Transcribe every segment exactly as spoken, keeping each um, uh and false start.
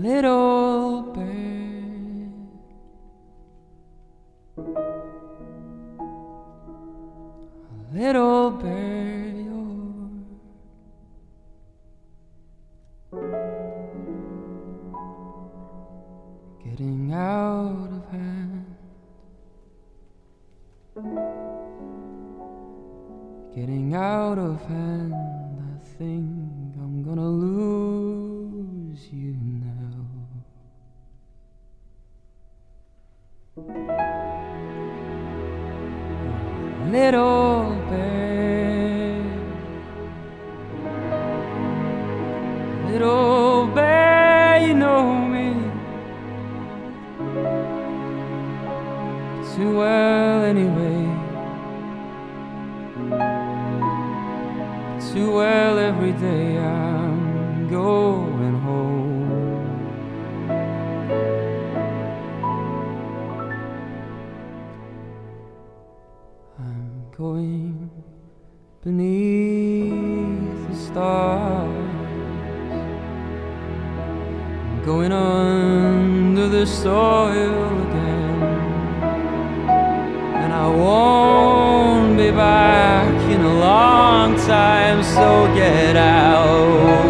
little bird, a little bird, you're getting out of hand, getting out of hand. I think I'm gonna lose you now. Little bird, little bird, you know me too well anyway, too well every day. I'm going home. I'm going beneath the stars, I'm going under the soil again, and I won't be back in a long time. So get out,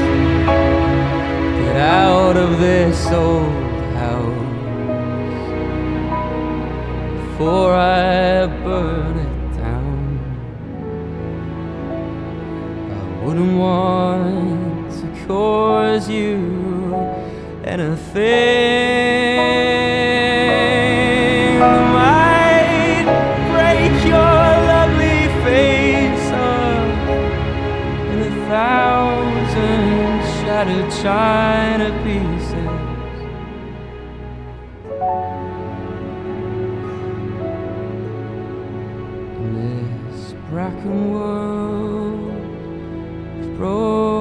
get out of this old house before I burn it down. I wouldn't want to cause you anything that might break your lovely face up in a thousand shattered china pieces. In this bracken world of broken